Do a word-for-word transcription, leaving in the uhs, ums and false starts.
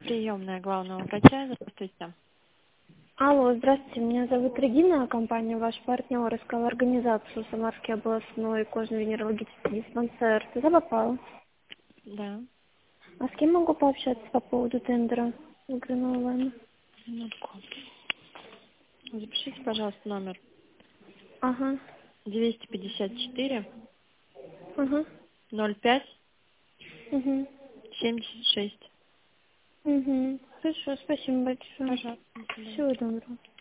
Приемная главного врача. Здравствуйте. Алло, здравствуйте, меня зовут Регина, компания «Ваш партнер» искала организацию Самарский областной кожно-венерологический диспансер. Туда попала. Да. А с кем могу пообщаться по поводу тендера выигранного? Минутку. Запишите, пожалуйста, номер Ага, двести пятьдесят четыре ага, ноль пять угу, семьдесят шесть. угу. Хорошо, спасибо большое. Пожалуйста. До свидания. Всего доброго.